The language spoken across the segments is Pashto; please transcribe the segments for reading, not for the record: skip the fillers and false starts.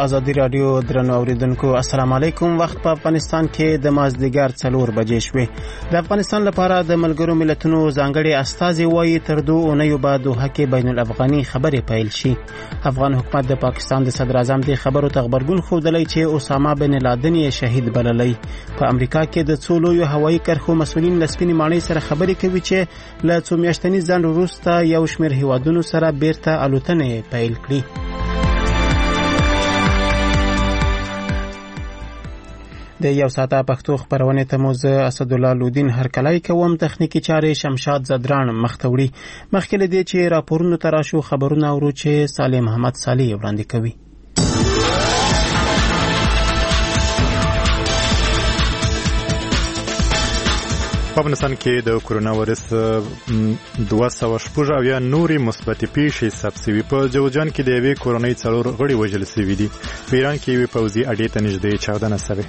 ازادي رادیو درنو اوریدونکو السلام علیکم. وخت په افغانستان کې د مازدیګر 4 بجې شوې. د افغانستان لپاره د ملګرو ملتونو ځانګړي استازي وایي تر 2 اونیو بعد دوحه کې بین الافغاني خبرې پیل شي. افغان حکومت د پاکستان د صدر اعظم د خبرو ته خبرګون خوندلی چې اسامه بن لادن یې شهید بللی. په امریکا کې د څو لویو هوایي کرښو مسؤلین له سپینې ماڼۍ سره خبرې کوي چې له څو میاشتني ځنډ وروسته یو شمېر هیوادونو سره بیرته الوتنې پیل کړي. د یو ساعته پښتو خبرونه ته مو زه اسدالله لودین هرکلی کوم. تخنیکی چارې شمشاد زدران مختوړي. مخکې له دې چې راپورونو ته راشو خبرونه اورو چې صالح محمد صالح وړاندې کوي. په افغانستان کې د کورونا وایرس 216 نورې مثبتې پیښې ثبت شوي. په جوزجان کې د یوې کورنۍ 4 غړي وژل شوي دي. په ایران کې یوې پوځي اډې ته نږدې چاودنه شوې.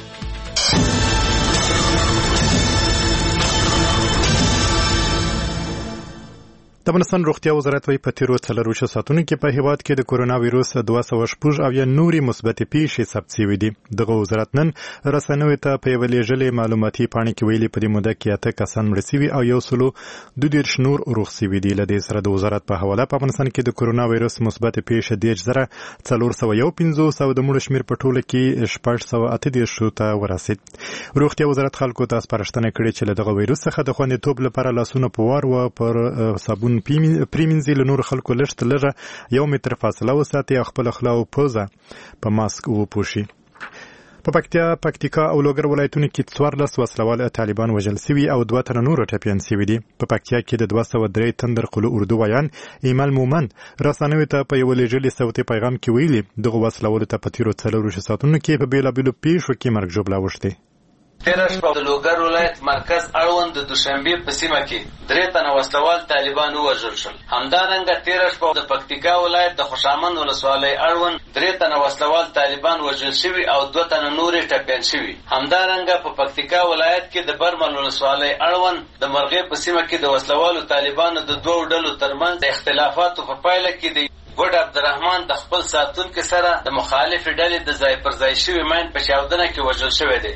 د افغانستان روغتیا وزارت وايي په تیرو 4 ساعتونو کې په هیواد کې د کورونا وایرس 216 نورې مثبتې پیښې ثبت شوي دي. دغه وزارت نن رسنیو ته په یوه لیږلې معلوماتي پاڼې کې ویلي په دې موده کې 8 کسان مړه شوي او 122 نور روغ شوي دي. له دې سره د وزارت په حواله په افغانستان کې د کورونا وایرس مثبتې پیښې 10,415 او د مړو شمېر په ټوله کې 638 ته ورسېد. روغتیا وزارت خلکو ته سپارښتنه کړې چې له دغه وایرس څخه د خوندیتوب لپاره لاسونه په وار و پر صابون پریمنځي، له نور خلکو لږ لږه 1 متر فاصله وساتي او خپل خوله او پوزه په ماسک وپوښي. په پکتیکا او لوګر ولایتونو کې 14 وسلوال طالبان وژل شوي او 2 تنه نور ټپیان شوي دي. په پکتیا کې د 203 تندر قلو اردو ویان ایمل مومند رسنیو ته په یو لیږلي صوتي پیغام کې ویلي دغه وسلوالو ته په تیرو 4 ساعتونو کې په بیلابیلو پیښو کې مرګ ژوبله اوښتې. تیره شپه د لوګر ولایت مرکز اړوند د دوشنبې په سیمه کې 3 تنه وسلوال طالبان ووژل شول. همدارنګه تیره شپه د پکتیکا ولایت د خوشامند ولسوالۍ اړوند 3 تنه وسلوال طالبان وژل شوي او 2 تنه نورې ټپیان شوي. همدارنګه په پکتیکا ولایت کې د برمل ولسوالۍ اړوند د مرغې په سیمه کې د وسلوالو طالبانو د 2 ډلو ترمنځ د اختلافاتو په پایله کې د ګډ عبدالرحمن د خپل ساتونکي سره د مخالفې ډلې د ځای پر ځای شوي ماین په چاودنه کې وژل شوی دی.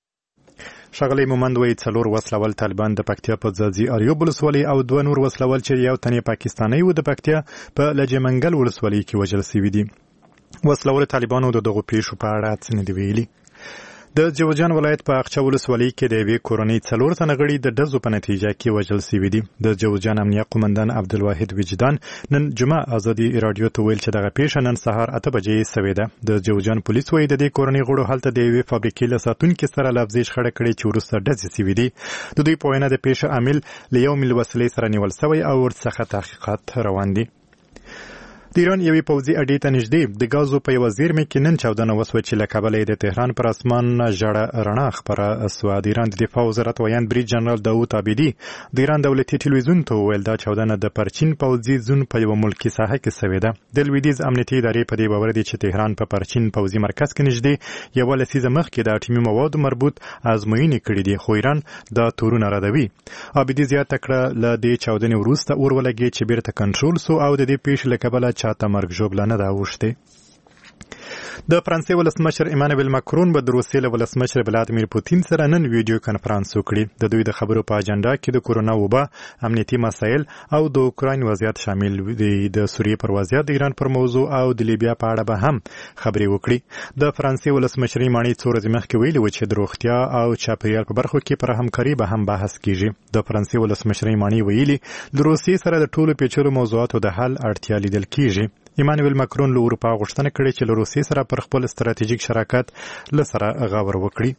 ښاغلی مومند وایي 4 وسلوال طالبان د پکتیا په ځاځي اریوب ولسوالۍ او 2 نور وسلوال چې یو تن پاکستاني و د پکتیا په لجمنګل ولسوالۍ کې وژل شوي دي. وسلوال طالبانو د دغو پیښو په اړه څه نه دي ویلي. د جوزجان ولایت په اقچه ولسوالۍ کې د یوې کورنۍ 4 تنه غړي د ډزو په نتیجه کې وژل شوي دي. د جوزجان امنیه قومندان عبدالواحد وجدان نن جمعه ازادي رادیو ته ویل چې دغه پیښه نن سهار 8 بجې شوې ده. د جوزجان پولیس وايي د دې کورنۍ غړو هلته د یوې فابریکې له ساتونکي سره لفظي شخړه کړې چې وروسته ډزې شوي دي. د دوی په وینا د پیښې عامل له یو ملي وسلې سره نیول شوی او ورڅخه تحقیقات روان دي. د ایران یوې پوځي اډې ته نږدې د ګازو په یوه زیرمې کې نن چاودنه وسوه چې له کبله یې د تهران پر اسمان ژړه رڼا خپره سوه. د ایران د دفاع وزارت ویان برید جنرال داود عابدي د ایران دولتي ټلویزیون ته وویل دا چاودنه د پرچین پوځي زون په یوه ملکي ساحه کې شوې ده. د لویدیځ امنیتي ادارې په دې باور دي چې تهران په پرچین پوځي مرکز کې نږدې یوه لسیزه مخکې د اټومي موادو مربوط ازموینې کړې دي، خو ایران دا تورونه ردوي. عابدي زیاته کړه له دې چاودنې وروسته اور ولګېد چې بیرته کنټرول سو او د دې پیښې له کبله چاته مرګ ژوبله نه ده اوښتې. د فرانسې ولسمشر ایمانوئل ماکرون به د روسیې له ولسمشر ولادیمیر پوتین سره نن ویډیو کانفرانس وکړي. د دوی د خبرو په اجنډا کې د کورونا وبا، امنیتي مسایل او د اوکراین وضعیت شامل دي. د سوریې پر وضعیت، د ایران پر موضوع او د لیبیا په اړه به هم خبرې وکړي. د فرانسې ولسمشرۍ ماڼۍ 2 ورځې مخکې ویلي و چې د روغتیا او چاپیریال په برخو کې پر همکاري به هم بحث کیږي. د فرانسې ولسمشرۍ ماڼۍ ویلي د روسیې سره د ټولو پیچلو موضوعاتو د حل اړتیا لیدل کیږي. ایمانوئل ماکرون له اروپا غوښتنه کړې چې له روسیې سره پر خپل ستراتیژیک شراکت له سره غور وکړي.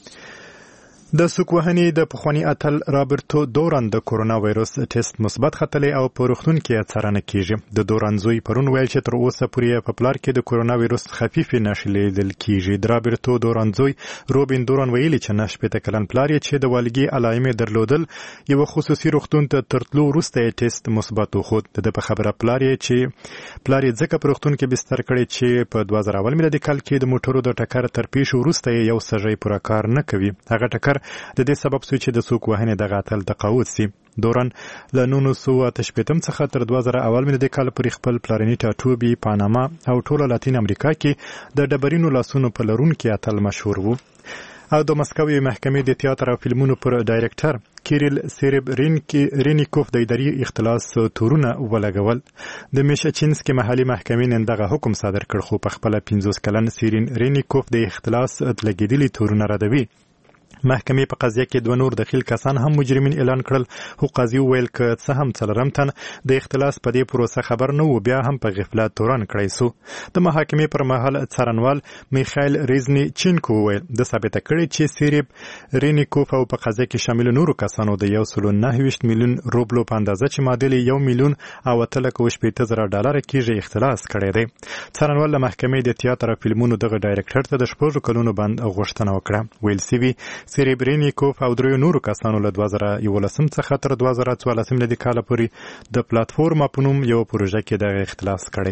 د سوک وهنې د پخواني اتل رابرټو دوران د کورونا وایرس ټیسټ مثبت ختلی او په روغتون کې څارنه کیږي. د دوران زوی پرون ویل چې تر اوسه پورې په پلار کې د کورونا وایرس خفیفې نښې لیدل کیږي. د رابرټو دوران زوی روبین دوران ویلي چې 9 کلن پلار یې چې د والګي علایمې درلودل یو خصوصي روغتون ته ترتلو وروسته یې ټیسټ مثبت وخود. د په خبره پلار یې ځکه په روغتون کې بستر کړی چې په 2000 میلادي کال کې د موټرو د ټکر تر پیښې وروسته یې یو سږی پوره کار نه کوي. هغه ټکر د دې سبب شو چې د سوک وهنې دغه اتل تقاعد شي. دوران له 1988 څخه تر 2000 اول میلادي کال پورې خپل پلارني ټاټوبي پاناما او ټوله لاتین امریکا کې د ډبرینو لاسونو په لرونکي اتل مشهور وو. او د مسکو محکمې د تیاتر او فلمونو پر ډایرکټر کیریل سیریبرینیکوف د اداري اختلاس تورونه ولګول. د میشچینسکي محلي محکمې نن دغه حکم صادر کړ، خو په خپل 50 کلن سیریبرینیکوف د اختلاس لګیدلي تورونه ردوي. محکمې په قضیه کې 2 نور دخیل کسان هم مجرمین اعلان کړل، خو قاضي وویل که څه هم څلورم تن د اختلاس په دې پروسه خبر نه و، بیا هم په غفلت تورن کړی سو. د محاکمې پر مهال څارنوال میخایل ریزنیچینکو وویل د ثابته کړي چې سیریب رینیکوف او په قضیه کې شامل نورو کسانو د 1.9 میلیون روبلو په اندازه چې معادل 1 میلیون او 3.8 ډالر کېږي اختلاس کړی دی. څارنوال له محکمې د تیاتر او فلمونو دغه ډایرکټر ته د 6 کلونو بند غوښتنه وکړه. ویل سوي سیریبرینیکوف او 3 نورو کسانو له 2011 څخه تر 2014 میلادي کال پورې د پلاتفورم په نوم یو پروژه کې د اختلاس کړی.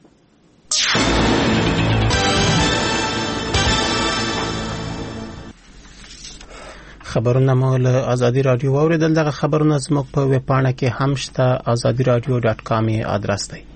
خبرونه مو له ازادي رادیو اوریدل. دغه خبرونه زموږ په ویب پاڼه کې هم شته، azadiradio.com ادرس دی.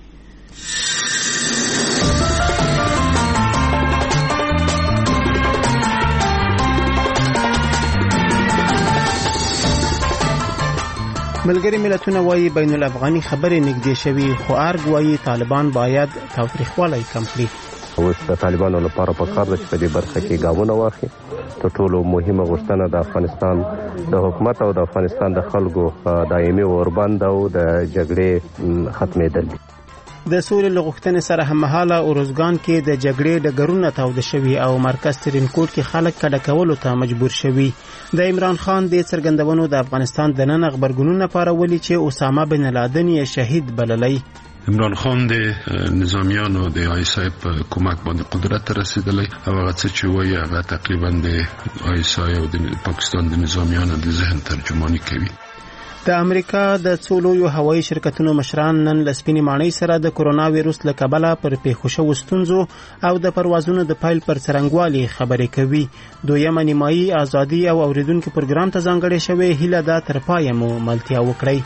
ملګری ملتونه وایي بین الافغاني خبرې نږدې شوي، خو ارګ وایي طالبان باید تاوتریخوالی کم کړي. اوس د طالبانو لپاره پکار ده چې په دې برخه کې ګامونه واخلي. تر ټولو مهمه غوښتنه د افغانستان د حکومت او د افغانستان د خلکو دایمي اوربند او د جګړې ختمېدل. د سولې له غوښتنې سره هممهاله اروزګان کې د جګړې ډګرونه تاوده شوي او مرکز ترینکوټ کې خلک کډه کولو ته مجبور شوي. د عمران خان د څرګندونو د افغانستان د نن خبرګونونه پارولي چې اسامه بن لادن یې شهید بللی. عمران خان د نظامیانو د آیسای په کومک باندې قدرت رسیدلی او هغه څه چې وایي هغه تقریبا د آیسای او د پاکستان د نظامیانو د ذهن ترجمانی کوي. د امریکا د څو لویو هوایي شرکتونو مشران نن له سپینې ماڼۍ سره د کرونا ویروس له کبله پر پیښو شوو ستونزو او د پروازونو د پیل پر څرنګوالي خبرې کوي. دویمه نیمایي ازادي او اوریدونکو پروګرام ته ځانګړې شوې هیله ده تر پایه مو ملتیا وکړئ.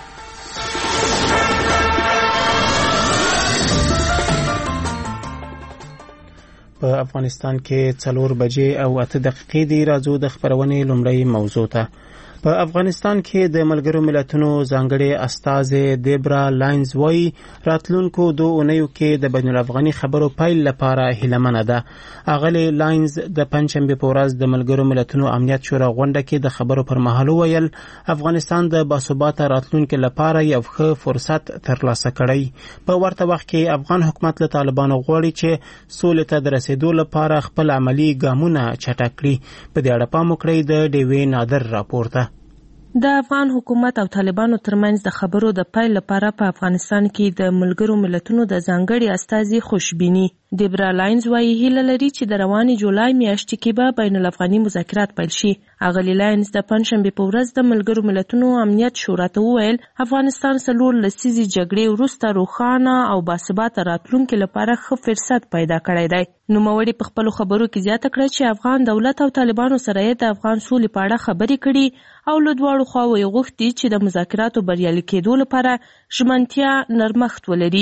په افغانستان کې 4 بجې او 8 دقیقې دی. راځو د خبرونې لومړی موضوع ته. په افغانستان کې د ملګرو ملتونو ځانګړي استازي دیبرا لاینز وایي راتلونکو 2 اونیو کې د بین الافغاني خبرو پیل لپاره هیلهمنه ده. اغلی لاینز د پنځشنبه په ورځ د ملګرو ملتونو امنیت شورا غونډه کې د خبرو پر مهال ویل افغانستان د باثباته راتلونکو لپاره یو ښه فرصت ترلاسه کړی. په ورته وخت کې افغان حکومت له طالبانو غواړي چې سولې ته د رسیدو لپاره خپل عملی ګامونه چټک کړي. په دې اړه پام وکړئ د ډیوی نادر راپورته. د افغان حکومت او طالبانو ترمنځ د خبرو د پیل لپاره په افغانستان کې د ملګرو ملتونو د ځانګړي استازي خوشبیني. دیبرا لاینز وایي هیله لري چې د روانې جولای میاشتې کې به بین الافغاني مذاکرات پیل شي. اغلی لاینز د پنځشنبه په ورځ د ملګرو ملتونو امنیت شورا ته وویل افغانستان 4 لسیزې جګړې وروسته روښانه او باثباته راتلونکي لپاره ښه فرصت پیدا کړی دی. نوموړي په خپلو خبرو کې زیاته کړه چې افغان دولت او طالبانو سره یې د افغان سولې په اړه خبرې کړي او له دواړو خواوو یې غوښتي چې د مذاکراتو بریالي کېدو لپاره ژمنتیا نرمښت ولري.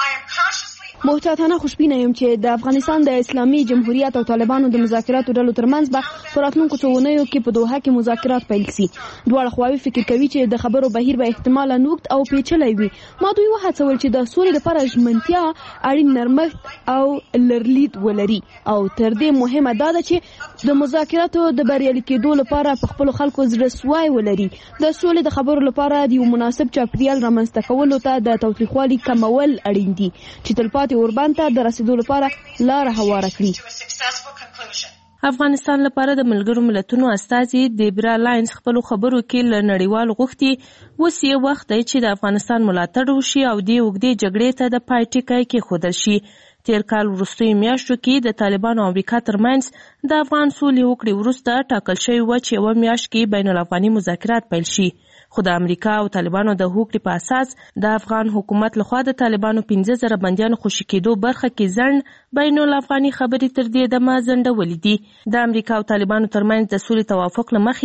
محتاطانه خوشبینه یم چې د افغانستان د اسلامي جمهوریت او طالبانو د مذاکراتو ډلو ترمنځ به په راتلونکو 2 اونیو کې په دوحه کې مذاکرات پیل شي. دواړه خواوې فکر کوي چې د خبرو بهیر به احتمالاً اوږد او پیچلی وي. ما دوی وهڅول چې د سولې لپاره ژمنتیا، اړین نرمښت او لرلید ولري او تر دې مهمه دا ده چې د مذاکراتو د بریالي کېدو لپاره په خپلو خلکو زړهسوی ولري. د سولې د خبرو لپاره د یو مناسب چاپیریال رامنځته کولو ته د تاوتریخوالي کمول اړین دي چې تلپاتې اوربند ته د رسیدو لپاره لاره هواره کړي. افغانستان لپاره د ملګرو ملتونو استازي دیبرا لاینز خپلو خبرو کې له نړیوالو غوښتي اوس یې وخت دی چې د افغانستان ملاتړ وشي او دې اوږدې جګړې ته د پای ټکی کېښودل شي. تیر کال وروستیو میاشتو کې د طالبانو او امریکا ترمنځ د افغان سولې هوکړې وروسته ټاکل شوی و چې 1 میاشت کې بین الافغاني مذاکرات پیل شي. خو د امریکا او طالبانو د هوکړې په اساس د افغان حکومت لخوا د طالبانو 15,000 بندیانو خوشي کېدو برخه کې ځنډ بین الافغاني خبرې تر دې دمه ځنډولې دي. د امریکا او طالبانو ترمنځ د سولې توافق له مخې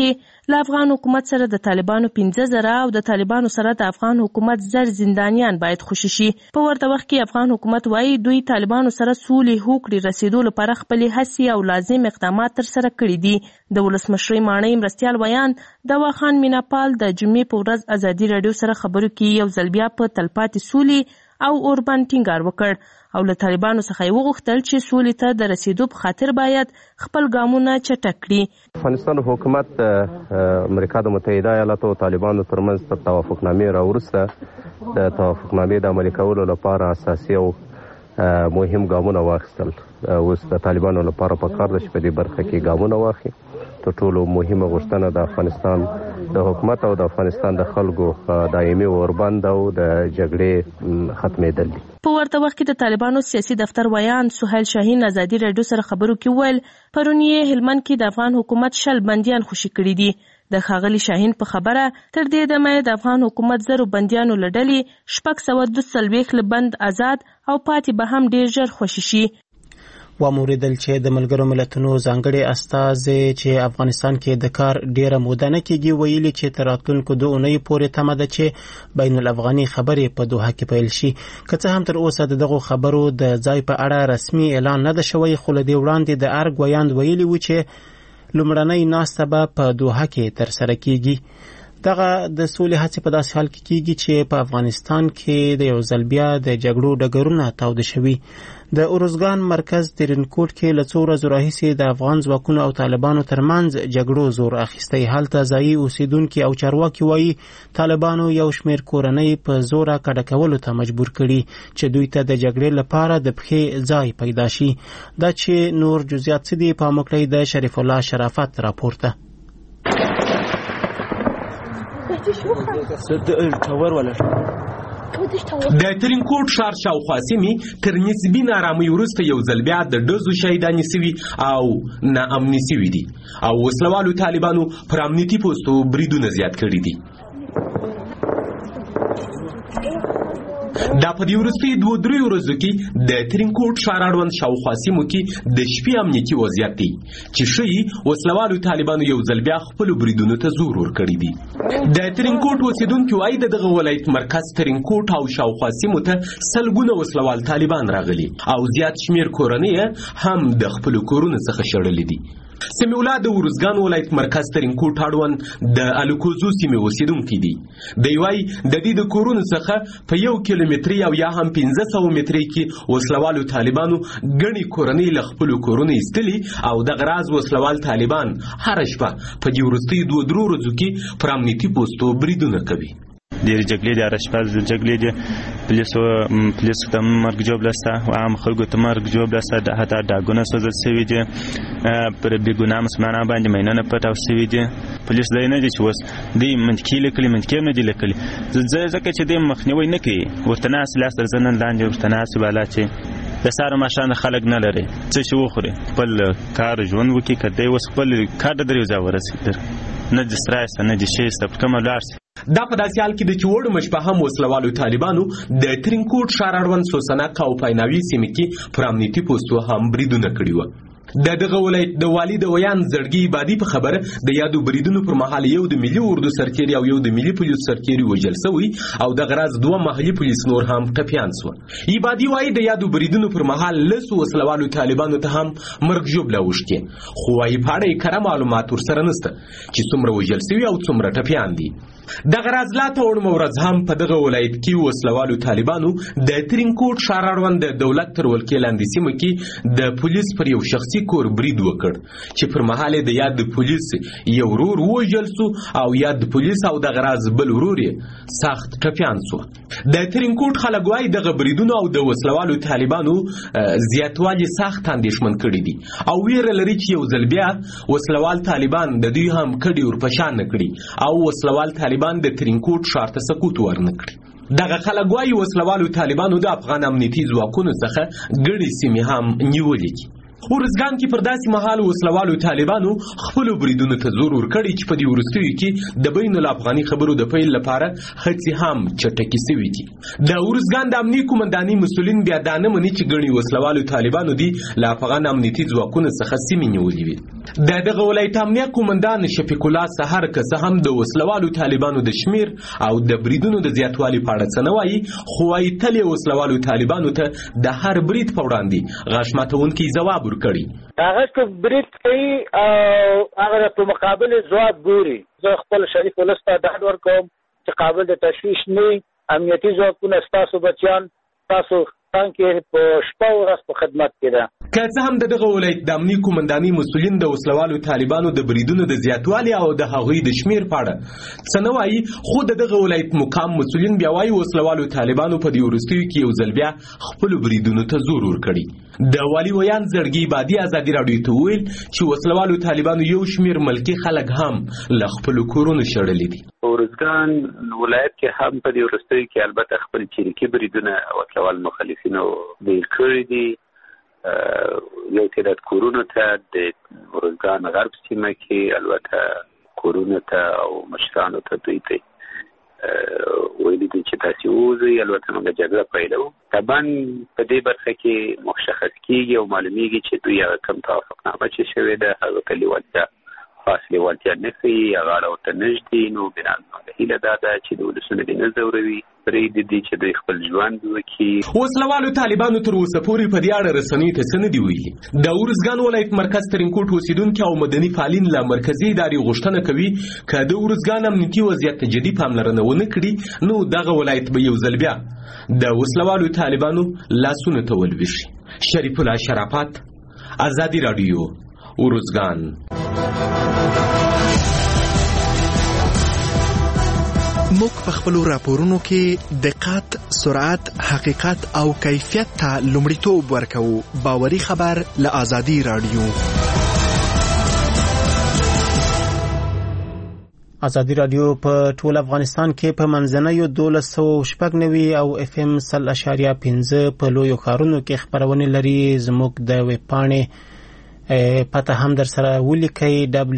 له افغان حکومت سره د طالبانو 15,000 او د طالبانو سره د افغان حکومت 1000 زندانیان باید خوشي شي. په ورته وخت کې افغان حکومت وایي دوی طالبانو سره سولې هوکړې رسیدو لپاره خپلې هڅې او لازم اقدامات ترسره کړي دي. د ولسمشرۍ ماڼۍ مرستیال ویان دوا خان میناپال د جمعې په ورځ ازادي راډیو سره خبرو کې یو ځل بیا په تلپاتې سولې او اوربند ټینګار وکړ او له طالبانو څخه یې وغوښتل چې سولې ته د رسیدو په خاطر باید خپل ګامونه چټک کړي. افغانستان حکومت امریکا د متحده ایالاتو او طالبانو ترمنځ تر توافقنامې راوروسته د توافقنامې د عملي کولو لپاره اساسي او مهم ګامونه واخیستل. اوس د طالبانو لپاره پکار ده چې په دې برخه کې ګامونه واخلي. تر ټولو مهمه غوښتنه د افغانستان د حکومت او د افغانستان د خلکو دایمي اوربند او د جګړې ختمېدل دي. په ورته وخت کې د طالبانو سیاسي دفتر ویان سهیل شاهین ازادي راډیو سره خبرو کې وویل پرون یې هلمند کې د افغان حکومت 10 بندیان خوشي کړي دي. د ښاغلي شاهین په خبره تر دې دمه د افغان حکومت 1000 بندیانو له ډلې 642 له بند آزاد او پاتې به هم ډېر ژر خوشي شي. وموریدل چې د ملګرو ملتونو ځانګړي استازي چې افغانستان کې د کار ډیره موده نه کېږي ویلي چې تر راتلونکو 2 اونۍ پورې تمه ده چې بین الافغاني خبرې په دوحه کې پیل شي. که څه هم تر اوسه دغه خبرو د ځای په اړه رسمي اعلان نه ده شوی خو له دې وړاندې د ارګ ویاند ویلي و چې لومړنۍ ناسته به په دوحه کې ترسره کیږي. دغه د سولې هڅې په داسې حال کې کیږي چې په افغانستان کې د یو ځل بیا د جګړو ډګرونه تاوده شوي. د اروزګان مرکز ترینکوټ کې له څو ورځو راهیسې د افغان ځواکونو او طالبانو ترمنځ جګړو زور اخیستی. هلته ځایي اوسیدونکي او چارواکي وایي طالبانو یو شمېر کورنۍ په زوره کډه کولو ته مجبور کړي چې دوی ته د جګړې لپاره د پښې ځای پیدا شي. دا چې نور جزئیات څه دي په موکړی د شریف الله شرافت راپورته. د ترینکوټ ښار شاوخوا سیمې تر نسبي نارامۍ وروسته یو ځل بیا د ډزو شهیدانې سوي او ناامني سوي دي او وسلوالو طالبانو پر امنیتي پوستو بریدونه زیات کړي دي. دا په دې وروستیو 2-3 ورځو کې د ترینکوټ ښار اړوند شاوخوا سیمو کې د شپې امنیتي وضعیت دی چې ښیي وسلوالو طالبانو یو ځل بیا خپلو بریدونو ته زور ورکړی دی. د ترینکوټ اوسیدونکي وایي د دغه ولایت مرکز ترینکوټ او شاوخوا سیمو ته سلګونه وسلوال طالبان راغلي او زیات شمېر کورنۍ هم د خپلو کورونو څخه شړلي دي. سمیع الله د اروزګان ولایت مرکز ترینکوټ اړوند د الکوزو سیمې اوسیدونکي دي. دی وایي د دې د کورونو څخه په 1 کیلومتري او یا هم 1500 مترۍ کې وسلوالو طالبانو ګڼې کورنۍ له خپلو کورونو ایستلي او دغه راز وسلوال طالبان هره شپه په دې وروستیو 2-3 ورځو کې پر امنیتي پوستو بریدونه کوي. ډېرې جګړې دي، هره شپه جګړې دي. پولیسو ته مرګ جوړ لسته و عام خلکو ته مرګ جوړ لسته، حتی ډاګونه سوځل سوي دي، پر بېګناه مسلمانان باندې مینونه پټاو سوي دي. پولیس دی نه دي چې اوس دوی منطقي لیکلي منطقي هم نه دي لیکلي ځکه چې دوی مخنیوی نه کوي. ورته ناست لاس تر زنن لاندې ورته ناست بالا چې د سهار ماښام خلک نه لري څه چې وخوري خپل کار ژوند وکړي. که دی اوس خپل کار د درې ځای ورسېدل نه دي سترایسته نه دي شیسته پر کومه ولاړ سي. دا په داسې حال کې د چې وړو مشپه هم وسلوالو طالبانو د ترینکوټ ښار اړوند سوسنک او پایناوي سیمې کې پر امنیتي پوستو هم بریدونه کړي وو. د دغه ولایت د والي د ویان زړګي عبادي په خبره د یادو بریدونو پر مهال یو د ملي اردو سرتیري او یو د ملي پولیس سرتیري وژل شوي او دغه راز 2 محلي پولیس نور هم ټپیان شول. عبادي وایي د یادو بریدونو پر مهال لسو وسلوالو طالبانو ته هم مرګ ژوبله اوښتې، خو وایي په اړه یې کره معلومات ورسره نشته چې څومره وژل شوي او څومره ټپیان دي. دغه راز لا ته وړمه ورځ هم په دغه ولایت کې وسلوالو طالبانو د ترینکوټ ښار اړوند د دولت تر ولکې لاندې سیمه کې د پولیس پر یو شخصي کور برید وکړ چې پر مهال د یاد پولیس یو ورور ووژل سو او یاد پولیس او دغه راز بل ورور یې سخت ټپیان سو. د ترینکوټ خلک وایي دغه بریدونو او د وسلوالو طالبانو زیاتوالي سخت اندېښمن کړي دي او ویره لري چې یو ځل بیا وسلوال طالبان د دوی هم کډې ورپشان نه کړي او وسلوال طالبان د ترینکوټ ښار ته سقوط ورنه کړي. دغه خلک وایي وسلوالو طالبانو د افغان امنیتي ځواکونو څخه ګڼې سیمې هم نیولې دي. ورزګان کې پر داسې مهال وسلوالو طالبانو خپلو بریدونو ته زور ورکړی چې په دې وروستیو کې د بین الافغاني خبرو د پیل لپاره هڅې هم چټکې سوي دي. د ورزګان د امنیتي قومندانۍ مسؤلین بیا دا نه مني چې ګڼې وسلوالو طالبانو دي له افغان امنیتي ځواکونو څخه سیمې نیولې وي. د دغه ولایت امنیه قومندان شفیق الله سحر که څه هم د وسلوالو طالبانو د شمیر او د بریدونو د زیاتوالي په اړه څه نه وایي، خو وایي تل یې وسلوالو طالبانو ته د هر برید په وړاندې غاښ ماتونکی ځواب ورکړي. هغه که برید کوي او هغه په مقابل ځواب ګوري. زه خپل شریف ولس ته ډاډ ورکوم چې قابل د تشویش نه امنیتي ځواکونه ستاسو بچیان تاسو څنګه په شپه او ورځ په خدمت کې ده. که څه هم دغه ولایت د امنیتي قومندانۍ مسؤلین د وسلوالو طالبانو د بریدونو د زیاتوالي او د هغوی د شمیر په اړه څه نه وایي، خو دغه ولایت مقام مسؤلین بیا وایي وسلوالو طالبانو په دې وروستیو کې یو ځل بیا خپلو بریدونو ته زور ورکړي. د والي ویان زړګي بادي ازادي راډیو ته وویل چې وسلوالو طالبانو یو شمیر ملکي خلک هم له خپلو کورونو شړلي دي. ورزګان ولایت کې هم په دې وروستیو کې البته خپل چریکي بریدونه وسلوال مخالفینو بیل کړي دي. یو تعداد کورونو ته د ورزګان غرب سیمه کې البته کورونو ته او مشرانو ته دوی ته ویلي دي چې تاسو وځئ. البته موږ جګړه پیلوو. طبعا په دې برخه کې مشخص کیږي او معلومیږي چې دوی هغه کوم توافقنامه چې شوې ده هغه ته لیوالتیا خاص لیوالتیا نه کوي، هغه ورته نږدې. نو بناسبت هیله دا ده چې د ولسونو دې نه ځوروي، پرېږدي دي چې دوی خپل ژوند وکړي. وسلوالو طالبانو تر اوسه پورې په دې اړه رسنیو ته څه نه دي ویلي. د ورزګان ولایت مرکز ترینکوټ اوسیدونکي او مدني فعالین له مرکزي ادارې غوښتنه کوي که د ورزګان امنیتي وضعیت ته جدي پاملرنه ونه کړي نو دغه ولایت به یو ځل بیا د وسلوالو طالبانو لاسونو ته ولویشي. شریف الله شرافت، ازادي راډیو، ورزګان. موږ په خپلو راپورونو کې دقت، سرعت، حقیقت او کیفیت ته لومړیتوب ورکوو. باوري خبر له ازادي راډیو. ازادي راډیو په ټول افغانستان کې په منځنیو 1290 او FM 100.5 په لویو ښارونو کې خپرونې لري. زموږ د ویب پاڼې پته هم در سره ولیکئ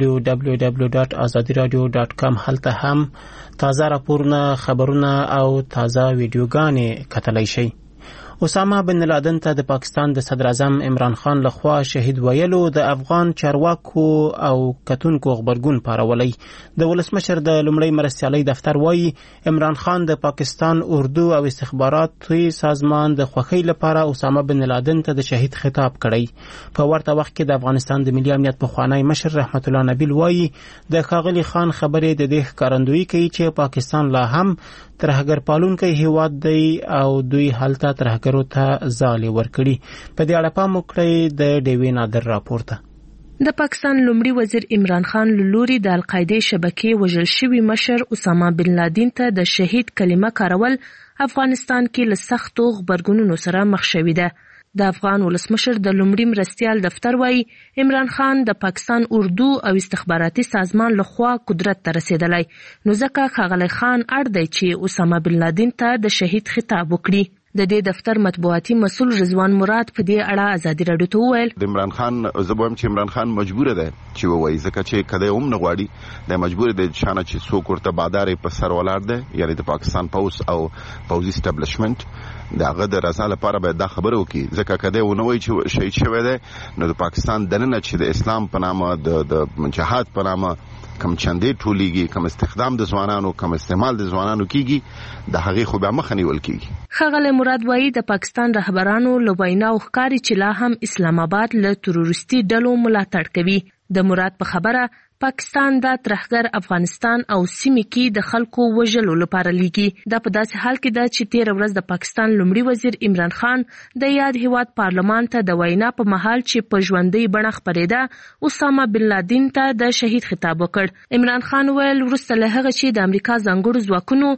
www.azadiradio.com. هلته هم تازه راپورونه، خبرونه او تازه ویډیوګانې کتلی شئ. اسامه بن لادن ته د پاکستان د صدر اعظم عمران خان لخوا شهید ویلو د افغان چارواکو او کتونکو خبرګون پارولی. د ولسمشر د لومړی مرستیالۍ دفتر وایي عمران خان د پاکستان اردو او استخباراتي سازمان د خوښۍ لپاره اسامه بن لادن ته د شهید خطاب کړی. په ورته وخت کې د افغانستان د ملي امنیت پخوانی مشر رحمت الله نبیل وایي د ښاغلي خان خبرې د دې ښکارندویي کوي چې پاکستان لا هم ترهګر پالونکی هیواد دی او دوی هلته ترهګرو ته ځالې ورکړي. په دې اړه پام وکړئ د ډیوی نادر راپورته. د پاکستان لومړي وزیر عمران خان له لوري د القاعده شبکې وژل شوي مشر اسامه بن لادن ته د شهید کلمه کارول افغانستان کې له سختو غبرګونونو سره مخ شوې ده. د افغان ولسمشر د لومړي مرستیال دفتر وایي عمران خان د پاکستان اردو او استخباراتي سازمان لخوا قدرت ته رسیدلی، نو ځکه ښاغلی خان اړ دی چې اسامه بن لادن ته د شهید خطاب وکړي. د دې دفتر مطبوعاتي مسؤل رضوان مراد په دې اړه ازادي راډیو ته وویل د عمران خان زبوم چې عمران خان مجبور دی چې وایي ځکه چې کله هم نه غواړي د مجبور دی شانه چې څوک ورته بادارې په سر ولاړ دی، یعنی د پاکستان پولیس او پولیس اسټابلیشمنت دغه د رضا لپاره به دا خبره وکړي. ځکه کله ونه وایي چې شهید شوی دی نو د پاکستان دننه چې د اسلام په نامه د جهاد په نامه کم چندې ټولیږي، کم استخدام د ځوانانو، کم استعمال د ځوانانو کیږي، د هغې خو به مخه نیول کیږي. ښاغلی مراد وایي د پاکستان رهبرانو له ویناو ښکاري چې لا هم اسلام آباد له تروریستي ډلو ملاتړ کوي. د مراد په خبره پاکستان د ترهګر افغانستان او سیمې کې د خلکو وژلو لپاره لیږي. دا په داسې حال کې ده چې 13 ورځ د پاکستان لومړي وزیر عمران خان د یاد هیواد پارلمان ته د وینا په مهال چې په ژوندۍ بڼه خپرېده اسامه بن لادن ته د شهید خطاب وکړ. عمران خان ویل وروسته له هغه چې د امریکا ځانګړو ځواکونو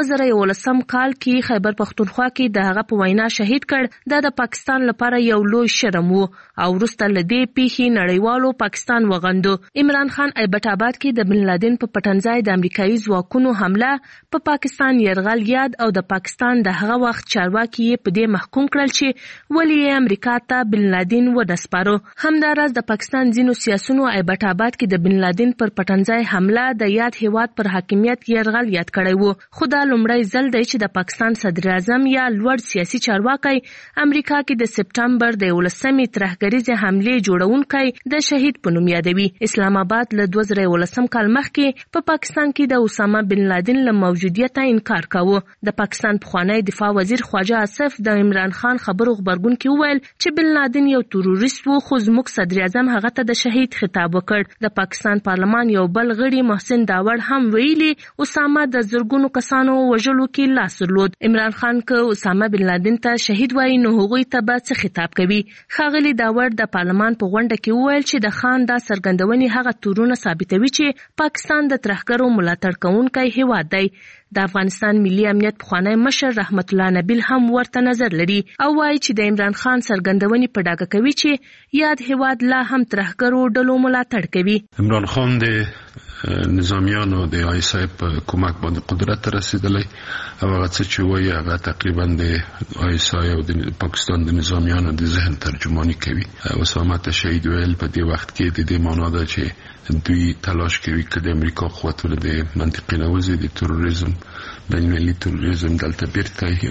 2011 کال کې خیبر پختونخوا کې د هغه په وینا شهید کړ، دا د پاکستان لپاره یو لوی شرم و او وروسته له دې پیښې نړیوالو پاکستان وغندو. عمران خان ایبټ آباد کې د بن لادن په پټنځای د امریکایي ځواکونو حمله په پاکستان یرغل یاد او د پاکستان د هغه وخت چارواکي په دې محکوم کړل چې ولې امریکا ته بن لادن ودسپارو. همداراز د پاکستان ځینو سیاسونو ایبټ آباد کې د بن لادن پر پټنځای حمله د یاد هیواد پر حاکمیت یرغل یاد کړی وو. خو دا لومړی ځل دی چې د پاکستان صدر اعظم یا لوړ سیاسي چارواکي امریکا کې د سپټمبر د 11مې ترهګریزې حملې جوړونکی د شهید په نوم یادوي. اسلام آباد له 2011 کال مخکې په پاکستان کې د اسامه بن لادن له موجودیت انکار کاوه. د پاکستان پخوانی دفاع وزیر خواجه آصف د عمران خان خبرو خبرګون کې وویل چې بن لادن یو تروریست وو، خو زموږ صدر اعظم هغه ته د شهید خطاب وکړ. د پاکستان پارلمان یو بل غړي محسن داوړ هم ویلي اسامه د زرګونو کسانو وژلو کې لاس درلود. عمران خان که اسامه بن لادن ته شهید وایي نو هغوی ته به څه خطاب کوي. ښاغلي داوړ د پارلمان په غونډه کې وویل چې د خان دا څرګندونې هغه تورونه ثابتوي چې پاکستان د ترهګرو ملاتړ کوونکی هیواد دی. د افغانستان ملي امنیت پخوانی مشر رحمت الله نبیل هم ورته نظر لري او وایي چې د عمران خان څرګندونې په ډاګه کوي چې یاد هیواد لا هم ترهګرو ډلو ملاتړ کوي. عمران خان د نظامیانو د آیسای په کومک باندې قدرت ته رسیدلی او هغه څه چې وایي هغه تقریبا د آیسای او د پاکستان د نظامیانو د ذهن ترجمانی کوي. اسامه ته شهید ویل په دې وخت کې د دې معنا ده چې دوی تلاش کوي چې د امریکا قوتونه د منطقې نه وځي، د تروریزم بین المللي تروریزم دلته بیرته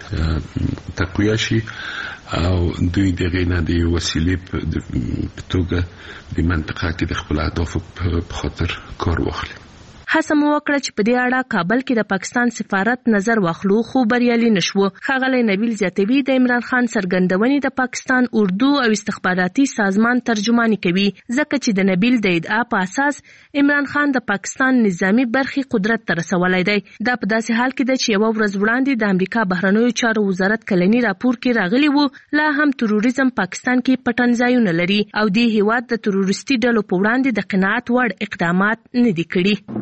او تقویه شي او دوی دغه نه د وسیلې په توګه د منطقه کې د خپل اهدافو په خاطر کار واخلي. هڅه مو وکړه چې په دې اړه کابل کې د پاکستان سفارت نظر واخلو خو بریالي نشو. ښاغلی نبیل زیاتوي د عمران خان څرګندونې د پاکستان اردو او استخباراتي سازمان ترجمانی کوي ځکه چې د نبیل د ادعا په اساس عمران خان د پاکستان نظامی برخي قدرت ته رسولی دی. دا په داسې حال کې ده چې یوه ورځ وړاندې د امریکا بهرنیو چارو وزارت کلنی راپور کې راغلی وو لا هم تروریزم پاکستان کې پټنځایونه لري او دې هیواد د تروریستي ډلو په وړاندې د قناعت وړ اقدامات نه دي کړي.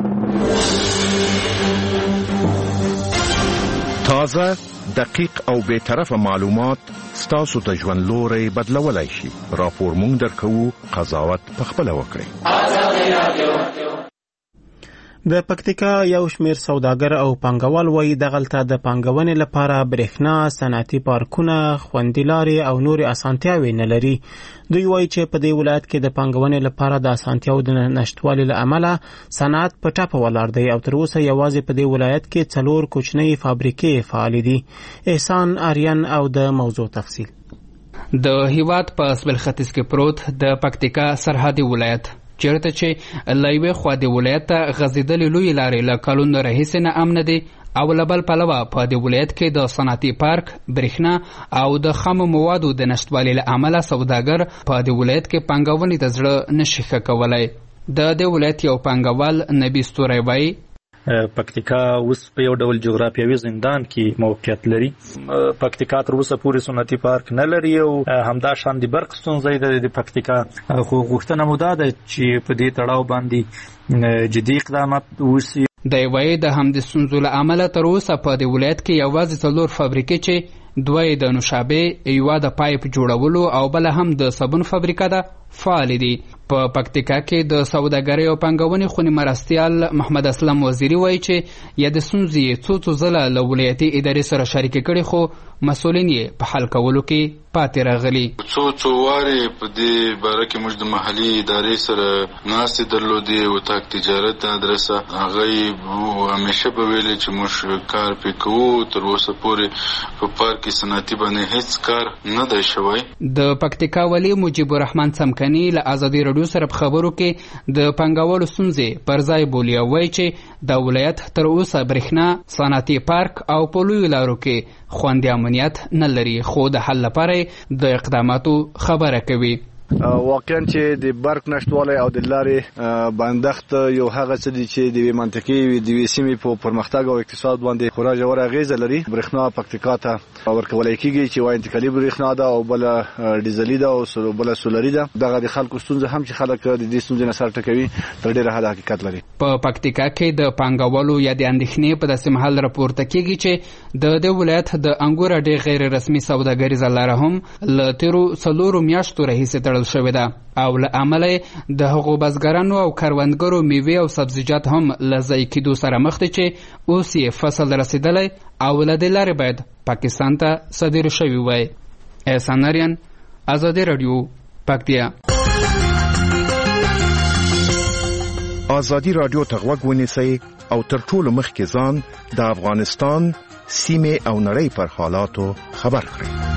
تازه، دقیق او بی‌طرفه معلومات ستاسو ته ژوند لوري بدلولای شي. راپور مونږ درکوو، قضاوت پخپله وکړئ. د پکتیکا یو شمیر سوداګر او پانګوال وایي دغلته د پانګونې لپاره برېښنا، صنعتي پارکونه، خوندي لارې او نورې اسانتیاوې نه لري. دوی وایي چې په دې ولایت کې د پانګونې لپاره د اسانتیاو د نشتوالي له امله صنعت په ټپه ولاړ دی او تر اوسه یوازې په دې ولایت کې 4 کوچنۍ فابریکې فعالې دي. احسان آریان او د موضوع تفصیل. د هیواد په سویل ختیځ کې پروت د پکتیکا سرحدي ولایت چیرته چې لایوي خو د ولایت غزیدلې لوی لارې له کلونو راهیسې نه امن دي او له بل پلوه په دې ولایت کې د صنعتي پارک، برېښنا او د خامو موادو د نشتوالي له امله سوداګر په دې ولایت کې پانګونې ته زړه نشي ښه کولی. د دې ولایت یو پانګوال نبی ستوری وایي پکتیکا اوس په یو ډول جغرافیوي زندان کې موقعیت لري. پکتیکا تر اوسه پورې صنعتي پارک نه لري او همدا شان د برق ستونزې د پکتیکا خو غوښتنه مو دا ده چې په دې تړاو باندې جدي اقدامات وشي. د وایي د همدې ستونزو له امله تر اوسه په دې ولایت کې یوازې 4 فابریکې چې 2 د نوشابې، یوه د پایپ جوړولو او بله هم د صابون فابریکه ده فعال دي. په پکتیکا کې د سوداګرۍ او پانګونې خونې مرستیال محمد اسلم وزیري وایي چې یا د ستونزې څو ځله له ولایتي ادارې سره شریکې کړي خو مسؤلین یې په حل کولو کې پاتې راغلي. څو وارې په دې باره کې موږ د محلي ادارې سره ناستې درلودې او تاک تجارت ادرسه هغه همیشه به ویلې چې موږ کار پې کوو. تر اوسه پورې په پارک کې صنعتي باندې هیڅ کار نه دی شوی. د پکتیکا والي مجیب الرحمن څمکني له ازادي راډیو سره په خبرو کې د پانګوالو ستونزې پر ځای بولي او وایي چې د ولایت تر اوسه برېښنا، صنعتي پارک او په لویو لارو کې خوندي امنیت نه لري خو د حل لپاره د اقداماتو خبره کوي. واقعا چې د برق نشټوالی او د لارې بندښت یو هغه څه دي چې د منطقې د سیمې په پرمختګ او اقتصاد باندې خورا ژوره اغیزه لري. برېښنا پکتیکا ته ورکولی کېږي چې وایي انتقالي برېښنا ده او بله ډیزلي ده او بله سولري ده. دغه د خلکو ستونزه هم چې خلک د دې ستونزې نه سر ټکوي تر ډېره حده حقیقت لري. په پکتیکا کې د پانګوالو یا د اندېښنې په داسې مهال راپورته کېږي چې د دې ولایت د انګور ډېر غیر رسمي سوداګریزه لاره هم له تېرو 4 میاشتو راهیسې تړل تړل شوې ده او له امله د هغو بزګرانو او کروندګرو میوې او سبزیجات هم له ضایع کېدو سره مخ دي چې اوس یې فصل رسېدلی او له دې لارې باید پاکستان ته صادر شوي وای. احسان اریان، ازادي راډیو، پکتیا. ازادي راډیو ته غوږ ونیسئ او تر ټولو مخکې ځان د افغانستان سیمې او نړۍ پر حالاتو خبر کړئ.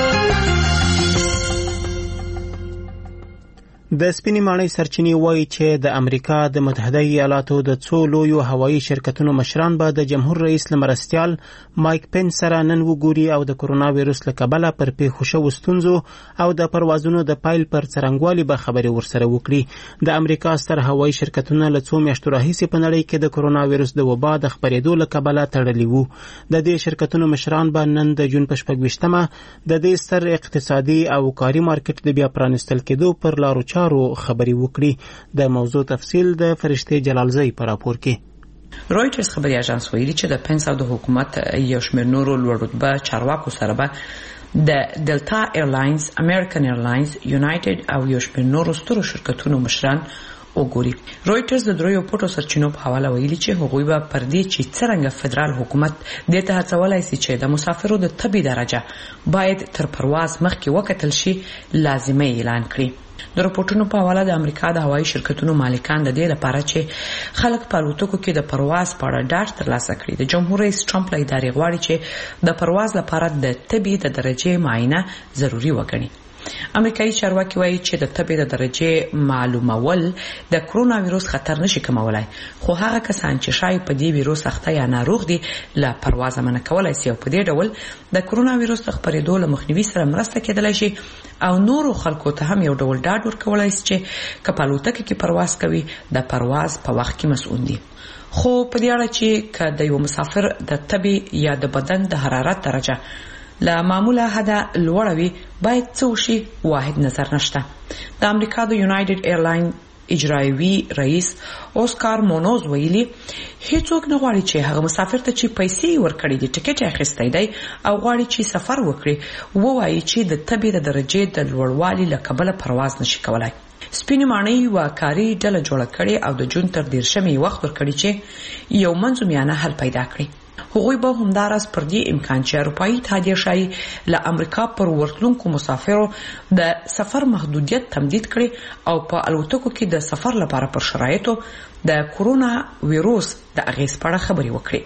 د سپینې ماڼۍ سرچینې وایي چې د امریکا د متحده ایالاتو د څو لویو هوایي شرکتونو مشران به د جمهور رئیس له مرستیال مایک پنس سره نن وګوري او د کرونا ویروس له کبله پر پیښو شوو ستونزو او د پروازونو د پایل پر څرنګوالي به خبرې ورسره وکړي. د امریکا ستر هوایي شرکتونه له څو میاشتو راهیسې په نړۍ کې د کرونا ویروس د وبا د خپرېدو له کبله تړلي وو. د دې شرکتونو مشران به نن د جون په 26مه د دې ستر اقتصادي او کاري مارکیټ د بیا پرانستل کېدو پر لارو خبري وکړي. د موضوع تفصیل د فرشته جلالزئی پر راپور کې. رويټرز خبري اژانس ویلي چې د پنس او د حکومت یو شمېر نورو لوړ رتبه چارواکو سره به د ډلتا ایرلاینز، امریکن ایرلاینز، یونایټډ او یو شمېر نورو سترو شرکتونو مشران وګوري. رويټرز د دریو پټو سرچینو په حواله ویلي چې هغوی به پر دې چې څرنګه فدرال حکومت دې ته هڅولای شي چې د مسافرو د طبي درجه باید تر پرواز مخکې وکتل شي لازمي اعلان کړي. د راپورټونو په حواله د امریکا د هوایي شرکتونو مالکان د دې لپاره چې خلک په الوتکو کې د پرواز په اړه ډاډ ترلاسه کړي د جمهور رئیس ټرمپ له ادارې غواړي چې د پرواز لپاره د طبي د درجې معاینه ضروري وګڼي. امریکایي چارواکي وایي چې د طبي د درجې معلومول د کرونا ویروس خطر نشي کمولای، خو هغه کسان چې شاید په دې ویروس اخته یا ناروغ دي له پرواز منع کولای شي او په دې ډول د کرونا ویروس د خپرېدو له مخنیوي سره مرسته کېدلای شي او نورو خلکو ته هم یو ډول ډاډ ورکولای شي چې کپالوتکه کې پرواز کوي د پرواز په وخت کې مسؤل دي. خو په دې اړه چې کله یو مسافر د طبي یا د بدن د حرارت درجه لا معموله حدا لوړوي باید څه شي واحد نظر نشته. د امریکا د یونایټډ ایرلاین اجرایوي رئیس اوسکار مونوز ویلي هیڅوک نه غواړي چې هغه مسافر ته چې پیسې ورکړي دي ټیکټ اخیستی دی او غواړي چې سفر وکړي ووایي چې د طبي د درجې د لوړوالي له کبله پرواز نشي کولای. سپینې ماڼۍ یوه کاري ډله جوړه کړې او د جون تر 13 وخت ورکړي چې یو منځومیانه حل پیدا کړي. هغوی به همداراز پر دې امکان چې اروپایي اتحادیه شایي له امریکا پر ورتلونکو مسافرو د سفر محدودیت تمدید کړي او په الوتکو کې د سفر لپاره پر شرایطو د کرونا ویروس د اغیز په اړه خبرې وکړي.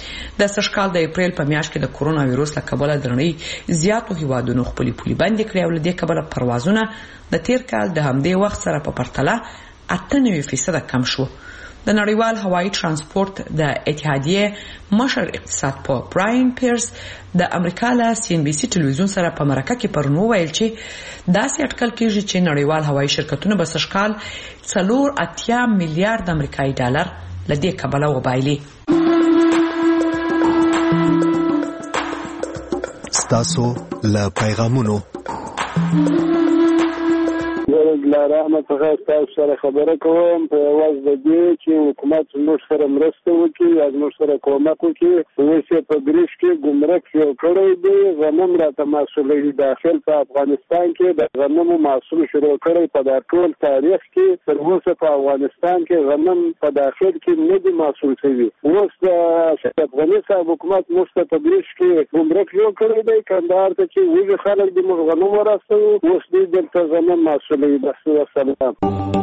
د سږکال د اپریل په میاشت کې د کرونا ویروس له کبله د نړۍ زیاتو هیوادونو خپلې پولې بندې کړې او له دې کبله پروازونه د تیر کال د همدې وخت سره په پرتله 98% کم شو. د نړیوال هوایي ترانسپورت د اتحادیې مشر اقتصادپوه براین پیرس د امریکا له CNBC ټلویزیون سره په مرکه کې پرون وویل چې داسې اټکل کېږي چې نړیوال هوایي شرکتونه به سږکال 4.8 میلیارډ امریکایي ډالر له دې کبله وبایلي. ستاسو له پیغامونو رحمت څخه تاسو سره خبره کوم په واز د دې چې حکومت موږ سره مرسته وکړي یا موږ سره کومک وکړي. اوسه په ګریش کې ګمرک یو کړی دی غنم راته مسولې داخل په افغانستان کې د غنمو محصول شروع کړی په دا ټول تاریخ کې تر اوسه په افغانستان کې غنم په داخل کې نه دی محصول شوی. اوس د افغانستان حکومت موږ په ګریش کې ګمرک یو کړی دی کندهار ته چې ویل خلک د غنمو ورسته اوس دې دلته غنم مسولې بس والسلام.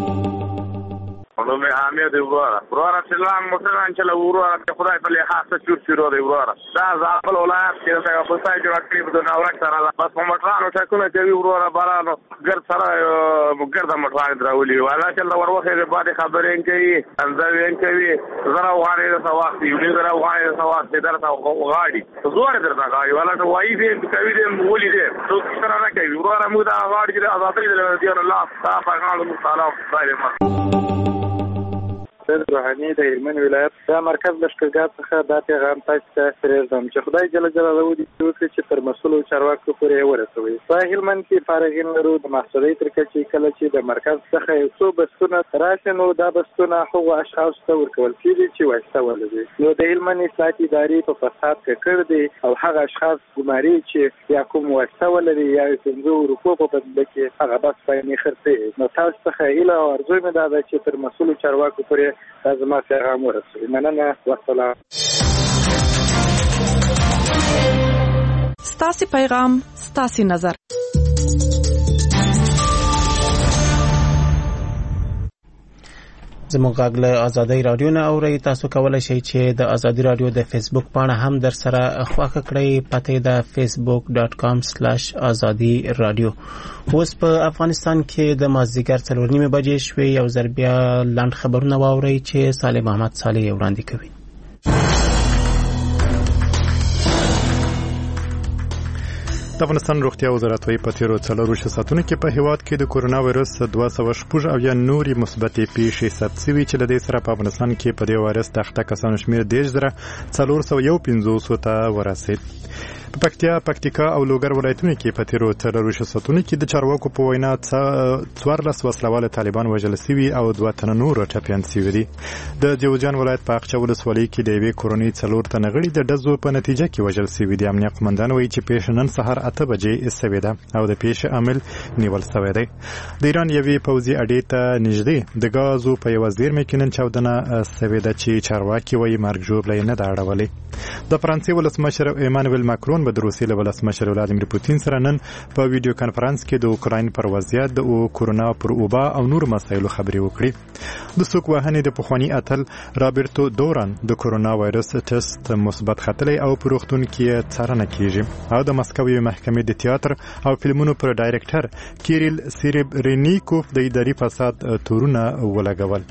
علوم حامد وراره سلام مسلمان چې له وراره خدای په لحاظ چور شروع دی وراره دا ځابل ولایت کې څنګه په ځای جوړ کړی په ناورک سره بس په مټرانو ټاکونه کوي وراره بارانو ګرد سره ګرد مټران دراولي والا چې له ورخه د باندې خبرې کوي انځوین کوي زرا وغاړي د سواختي یو زرا وغاړي د سواختي درته وغاړي زوړ درته غاړي والا ته وایي دې کوي دې ولي دې څو سره نه کوي وراره موږ دا غاړي چې آزادۍ دې الله تعالی پیغام تعالی صاحب روحاني د هلمند ولایت د مرکز لشکرګاه څخه دا پیغام تاسو ته پرېږدم چې خدای جل جلاله دې وکړي چې تر مسؤلو چارواکو پورې ورسوي. په هلمند کې فارغین لرو د محصولي تر کچې کله چې د مرکز څخه یو څو بسونه راشي نو دا بسونه هغو اشخاص ته ورکول کېږي چې واسطه ولري. نو د هلمند اصلاحاتي ادارې په فساد کې کړ دي او هغه اشخاص ګماري چې یا کوم واسطه ولري یا 500 روپو په بدل کې هغه بس پاینې خرڅي. نو تاسو څخه هیله او ارزو مې ده چې تر مسؤلو چارواکو پورې لازمه پیغام ورسوي. مننه والسلام. ستاسي پیغام ستاسي نظر. زموږ غږ له ازادۍ رادیو نه اورئ. تاسو کولی شئ چې د ازادۍ رادیو د فیسبوک پاڼه هم در سره خواښه کړئ. پته یې ده facebook.com/azadi radio. اوس په افغانستان کې د مازدیګر 4:30 بجې شوې. یو ځل بیا لنډ خبرونه واورئ چې صالح محمد صالح وړاندې کوي. د افغانستان روغتیا وزارت وايي په تیرو 4 ساعتونو کې په هیواد کې د کورونا وایرس 216 او یا نوري مثبتې پیښې ثبت شوي چې د دې سره په افغانستان کې په دې وایرس د اخته کسانو شمېر 10,451 ته ورسید. په پکتیکا او لوګر ولایتونو کې په تیرو 4 ساعتونو کې د چارواکو په وینا 14 وسلواله طالبان وژل شوي او 2 تنه نور ټپيان شوي دي. د جوزجان ولایت په اقچه ولسوالۍ کې د یوې کورنۍ 4 تنه غړي د ډزو په نتیجه کې وژل شوي دي. امنیت قومندان وایي چې پیښه نن سهار 8 بجې شوې ده او د پیښې عامل نیول شوی دی. د ایران یوې پوځي اډې ته نږدې د غازو په یوه زیرمې کې نن چاودنه شوې ده چې چارواکي وایي مرګ ژوبله نه ده اړولې. د فرانسې ولسمشر ایمانوئل ماکرون به د روسیې له ولسمشر ولادیمیر پوتین سره نن په ویډیو کانفرنس کې د اوکراین پر وضعیت د کورونا پر وبا او نور مسایلو خبرې وکړي. د سوک وهنې د پخوانی اتل رابرټو دوران د کورونا وایرس ټیسټ مثبت ختلی او په روغتون کې څارنه کیږي. او د مسکو یوې محکمې د تیاتر او فلمونو پر ډایرکټر کیریل سیریبرینیکوف د اداري فساد تورونه ولګول.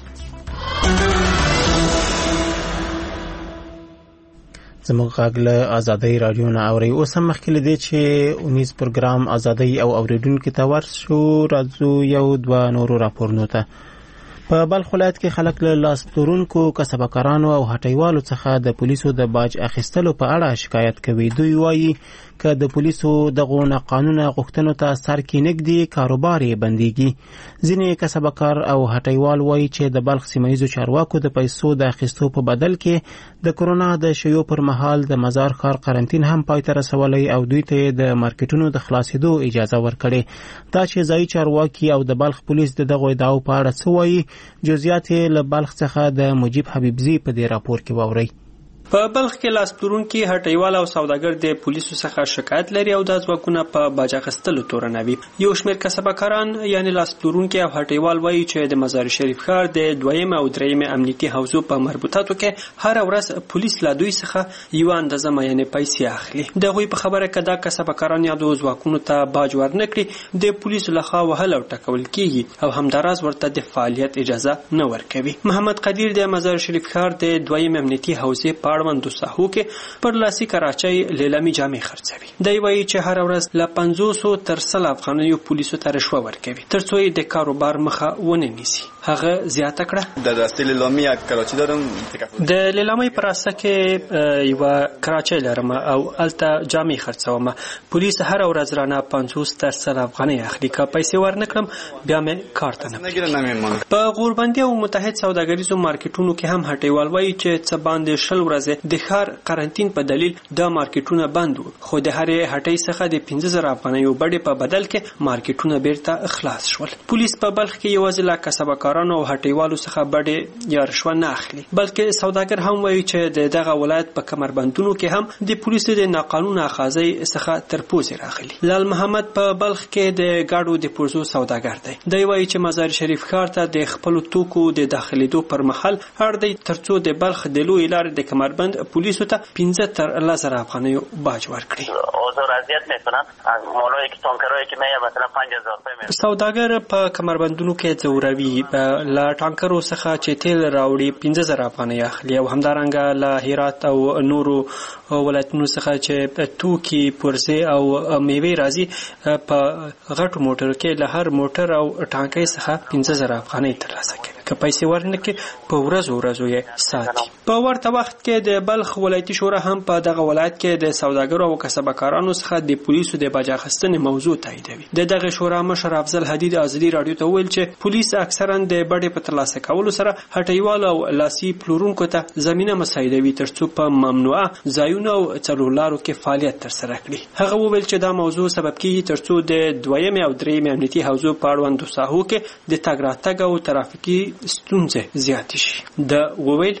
زموږ غږ له ازادۍ رادیو نه اورئ. اوس هم مخکې له دې چې اونیز پروګرام ازادۍ او اوریدونکو ته ورشو راځو یو دوه نورو راپورونو ته. په بلخ ولایت کې خلک له لاس پلورونکو کسبګرانو او هټیوالو څخه د پولیسو د باج اخیستلو په اړه شکایت کوي. دوی وایي که د پولیسو دغه قانون غوښتنو ته سر کې نږدې کاروبار یې بنديږي. ځینې کسبګر او هټیوال وایي چې د بلخ سیمه‌ییزو چارواکو د پیسو د اخیستو په بدل کې د کورونا د شیوع پر مهال د مزار ښار قرنټین هم پای ته رسولی او دوی ته د مارکیټونو د خلاصېدو اجازه ورکړې. دا چې ځایي چارواکي او د بلخ پولیس د دغو ادعاو په اړه څه وایي، جزئیات له بلخ څخه د مجیب حبیبزی په دې راپور کې واورئ. په بلخ کې لاس پلورونکي هټیوال او سوداګر د پولیسو څخه شکایت لري او د ځواکونو په باج اخیستلو تورنوي. یو شمېر کسبګران یعنی لاس پلورونکي او هټیوال وایي چې د مزار شریف ښار د 2م او 3م امنیتي حوزو په مربوطاتو کې هر ورځ پولیس له دوی څخه یو اندازه معینه پیسې اخلي. دغوی په خبره کې دا کسبګران یا د ځواکونو ته باج ورنکړي د پولیسو لخوا وهل او ټکول کیږي او همداراز ورته د فعالیت اجازه نه ورکوي. محمد قدیر د مزار شریف ښار د 2م امنیتي حوزې اړوندو ساحو کې پر لاسي کراچۍ لیلامي جامې خرڅوي. دی وایي چې هر ورځ له 500 تر 100 افغانیو پولیسو ته رشوه ورکوي ترڅو یې د کاروبار مخه ونه نیسي. هغه زیاته کړه د راسته لیلامي کراچۍ دارم د لیلامي پر اساس کې یو کراچۍ لرم او الته جامې خرڅوم. پولیس هر ورځ رانه 500 تر 100 افغانۍ اخلي. که پیسې ورنکړم بیا مې کارته نه په غوربندي او متحد سوداګریزو مارکیټونو کې هم هټیوال وایي چې څه باندې 20 ورځې د ښار قرنټین په دلیل د مارکیټونه بند وو، خو د هرې هټۍ څخه د 15000 افغانیو بډې په بدل کې مارکیټونه بیرته خلاص شول. پولیس په بلخ کې یوازې له کسبګرانو او هټیوالو څخه بډې یا رشوه نه اخلي، بلکې سوداګر هم وایي چې دغه ولایت په کمربندونو کې هم د پولیسو د ناقانونه اخاذۍ څخه تر پوزې راغلي. لال محمد په بلخ کې د ګاډو د پرزو سوداګر دی. دی وایي چې مزار شریف ښار ته د خپل توکو د داخليدو پر مهال هر دی ترڅو د بلخ د لوی لارې د کمربند پولیسو ته 15 تر 10000 افغانیو باج ورکړي. اوزار اذیت میکنن از مالایی که تانکرایی که میاد مثلا 5000 روپیه. سوداګر په کمربندونو کې ضروري لا ټانکرو څخه چې تیل راوړي 15000 افغانۍ اخلي او همدارنګه له هرات او نورو ولایتونو څخه چې توکي پرزه او میوه راځي په غټو موټر کې له هر موټر او ټانکۍ څخه 15000 افغانۍ ترلاسه کوي. که پیسې ورنکړي په ورځو یې ساتي. په ورته وخت کې د بلخ ولایتي شورا هم په دغه ولایت کې د سوداګرو او کسبکارانو څخه د پولیسو د باج اخیستنې موضوع تاییدوي. د دغه شورا مشر افضل حدید ازادي رادیو ته ویل چې پولیس اکثرا د بډې په ترلاسه کولو سره هټیوال او لاسي پلورونکو ته زمينه مساعدوي ترڅو په ممنوعه ځایونو او څلورلارو کې فعالیت ترسره کړي. هغه وویل چې دا موضوع سبب کیږي ترڅو د دویم او دریم امنیتي حوزو په اړوندو ساحو کې د تګ راتګ او ترافیکي ستونزې زیاتې شي. د وویل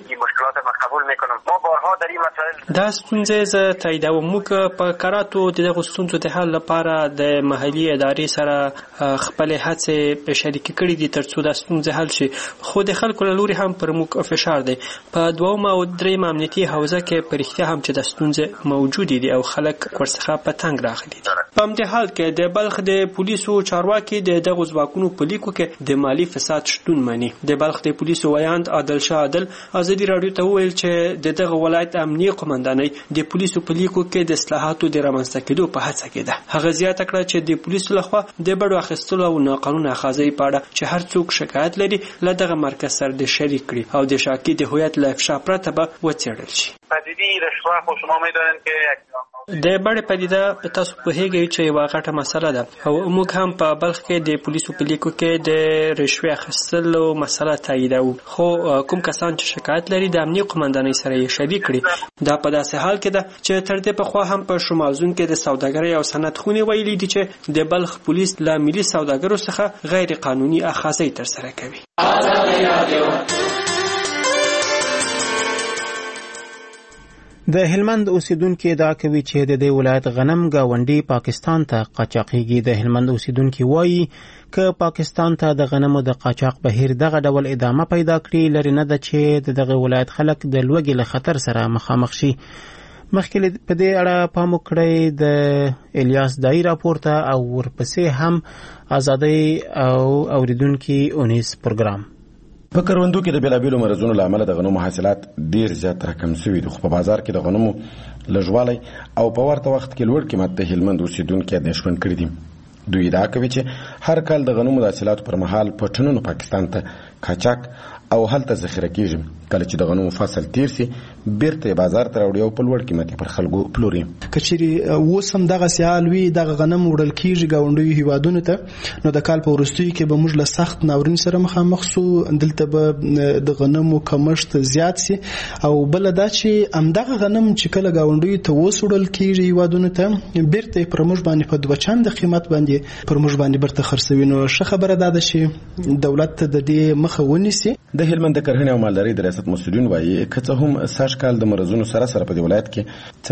دا ستونزې زه تاییدوم. موږ په کراتو د دغو ستونزو د حل لپاره د محلي ادارې سره خپلې هڅې شریکې کړې دي ترڅو دا ستونزې حل شي، خو د خلکو له لوري هم پر موږ فشار دی. په دویم او دریم امنیتي حوزه کې په رښتیا هم چې د ستونزې موجودې دي او خلک ورڅخه په تنګ راغلي دي. په همدې حال کې د بلخ د پولیسو چارواکي د دغو ځواکونو په لیکو کې د مالي فساد شتون مني. د بلخ د پولیسو ویاند عادل شاه عادل ازادي رادیو ته وویل چې د دغه ولایت امنیه قومندانۍ د پولیسو په لیکو کې د اصلاحاتو د رامنځته کېدو په هڅه کې ده. هغه زیاته کړه چې د پولیسو لخوا د بډو اخیستلو او ناقانونه اخاذۍ په اړه چې هر څوک شکایت لري له دغه مرکز سره د شریک کړي او د شاکي د هویت له افشا پرته به وڅېړل شي. پدیده رشوه خو شما میدانید که د بډې پدیده تاسو پوهیږئ چې یوه غټه مسله ده او موږ هم په بلخ کې د پولیسو په لیکو کې د رشوې اخیستلو مسله تاییدوو، خو کوم کسان چې شکایت لري د امنیه قومندانۍ سره یې شریک کړي. دا په داسې حال کې ده چې تر دې پخوا هم په شمال زون کې د سوداګرۍ او صنعت خونې ویلي دي چې د بلخ پولیس له ملي سوداګرو څخه غیر قانوني اخاذۍ ترسره کوي. د هلمند اوسیدونکو ادعا کوي چې د دې ولایت غنم گاونډي پاکستان ته قاچاقېږي. د هلمند اوسیدونکو وایي که پاکستان ته د غنمو د قاچاق بهیر دغه ډول ادامه پیدا کړي لري نه ده چې دغه ولایت خلک د لوږې له خطر سره مخامخ شي. مخکې په دې اړه پام وکړئ د الیاس دای راپور ته او ورپسې هم ازادي او اوریدونکو اونیس پروګرام. په کروندو کې د بیلابیلو مرزونو له امله د غنمو حاصلات ډیر زیات راکم شوي دي، خو په بازار کې د غنمو لږوالی او په ورته وخت کې لوړ قیمت د هلمند اوسیدونکو اندېښمن کړي دي. دوی ادعا کوي چې هر کال د غنمو د حاصلاتو پر مهال په ټنونو پاکستان ته قاچاق او هلته ذخیره کیږي. کله چې د غنمو فصل تیر سي بیرته بازار ته راوړي او په لوړ قیمت پر خلکو پلوري. کچېري اوس هم دغه سیال وي دغه غنم وړل کیږي گاونډیو هیوادونو ته، نو د کال په وروستیو کې به موږ له سخت ناورین سره مخامخ سو. دلته به د غنمو کمښت زیات سي او بل دا چې همدغه غنم چې کله گاونډیو ته وسوړل کیږي هیوادونو ته بیرته پر موږ باندې په دوه چند قیمت باندې پر موږ باندې برته خرڅوي. نو ښه خبره ده چې دولت ته د دې مخه ونیسي. د هلمند کرهنې او مالدارۍ د ریاست مسؤلین وایي که څه هم سږ کال د مرزونو سره په دې ولایت کې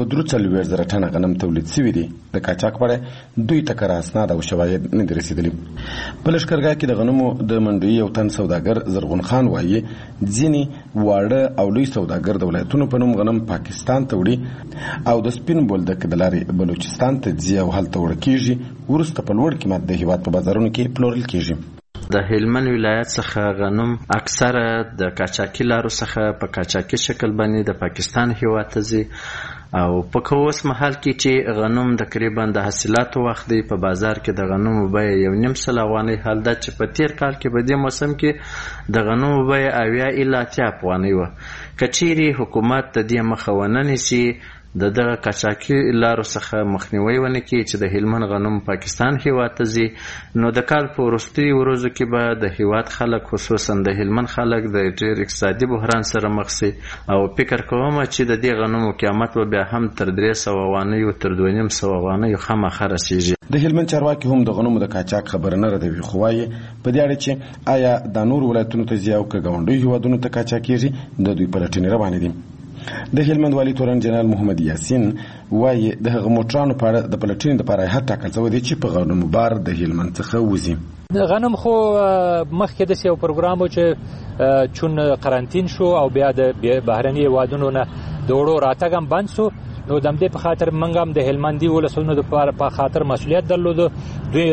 443 ټنه غنم تولید شوي دي. د قاچاق په اړه دوی ته کره اسناد او شواهد نه دي رسیدلي. په لښکرګاه کې د غنمو د منډوي یو تن سوداګر زرغون خان وایي ځینې واړه او لوی سوداګر د ولایتونو په نوم غنم پاکستان ته وړي او د سپین بولدک د لارې بلوچستان ته ځي او هلته وړل کیږي، وروسته په لوړ قیمت د هیواد په بازارونو کې پلورل کیږي. د هلمند ولایت څخه غنم اکثره د قاچاقي لارو څخه په قاچاقي شکل باندې د پاکستان هیواد ته ځي او په اوس مهال کې چې غنم تقریبا د حاصلاتو وخت دی په بازار کې د غنمو بیه 1.5 افغانۍ حال ده چې په تیر کال کې په دې موسم کې د غنمو بیه 80 الی 80 افغانۍ وه. کچېري حکومت د دې مخه ونه نیسي د قاچاقي لارو څخه مخنیوي ونه کړي چې د هلمند غنم پاکستان هیواد ته ځي، نو د کال په وروستیو ورځو کې به د هیواد خلک خصوصا د هلمند خلک د ډېر اقتصادي بحران سره مخ شي او فکر کوم چې د دې غنمو قیمت به بیا هم تر 300 افغانیو تر 250 افغانیو خامخا رسیږي. د هلمند چارواکي هم د غنمو د قاچاق خبر نه ردوي، خو وايي په دې اړه چې آیا د نور ولایتونو ته ځي او که ګاونډیو هیوادونو ته قاچاقېږي د دوی پلټنې روانې دي. د هلمند والي تورن جنرال محمد یاسین وایي د هغه موټرانو په اړه د پلټنې لپاره هر ټاکل شوی دی چې په غنمو بار د هلمند څخه وځي. د غنم خو مخکې د یو پروګرام و چې چون قرنطین شو او بیا د بهرني هیوادونو نه د وړو راتګ هم بند شو، نو د همدې په خاطر موږ هم د هلمندي ولسونو د په خاطر مسؤلیت درلود. دوی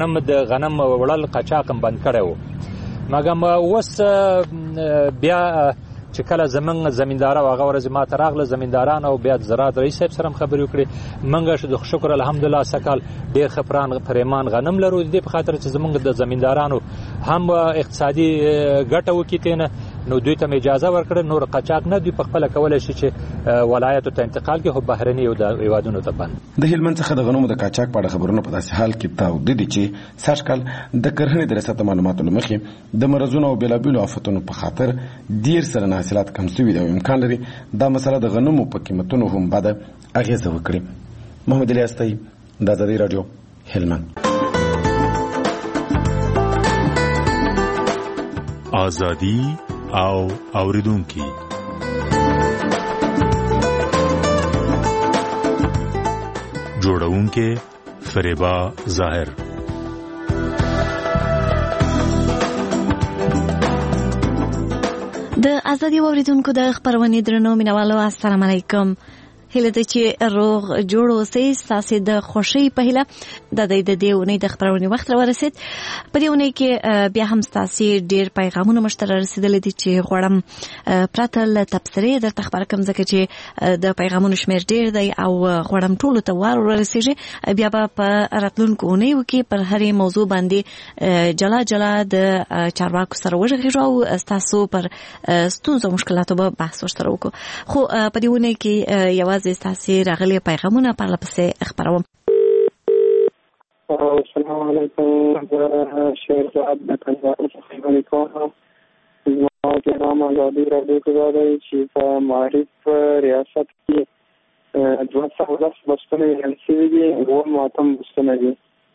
غنم وړل قاچاق هم بند کړی و، مګر اوس بیا چې کله زمونږ زمیندار او هغه ورځ ما ته راغله زمینداران او بیا زراعت رئیس صاحب سره خبرې وکړې موږ شکر الحمدلله سکال ډېر ښه پریمان غنم لرو دې په خاطر چې زمونږ د زمیندارانو هم اقتصادي ګټه وکړي تېنه نو دوی ته اجازه ورکړه نور قاچاق نه دوی په خپله کولی شي چې ولایتو ته انتقال کړي خو بهرني هېوادونو ته بند. د هلمند څخه د غنمو د قاچاق په اړه خبرونه په داسې حال کې تاوده دي چې سږ کال د کرهنې د ریاست معلوماتو له مخې د مرضونو او بېلابېلو آفتونو په خاطر ډېر سلنه حاصلات کم شوي دي او امکان لري دا مسله د غنمو په قیمتونو هم بده اغېزه وکړي. محمد علي استایي د ازادي راډیو هلمند. ازادي او اوریدونکي جوړونکي فریبا ظاهر. د ازادي اوریدونکو د خبرونې درنو مینوالو السلام علیکم. هله د چې روغ جوړ اوسئ ستاسو د خوشي په هله د دې ونې د خبرونې وخت راورسید. په دې ونې کې بیا هم ستاسو ډیر پیغامونه مشترک رسیدلې دي چې غواړم پرته له تبصرې درته خبر کوم ځکه چې د پیغامونو شمیر ډیر دی او غواړم ټول ته ورسیږي. بیا په راتلونکو ونیو کې پر هرې موضوع باندې جلا جلا د چارواکو سره وژغږو او تاسو پر ستونزو مشکلاتو به بحث ورسره وکړو. خو په دې ونې کې یو تاسو راغلي پیغامونه په لپسې خبروم. السلام علیکم شیر صاحب د پنځه خبرې کوم. زما د نام ازادي راډیو کې دی چې په معرف ریاست کې 210 بستونه ویل شوي دي او ماتم بستونه دي.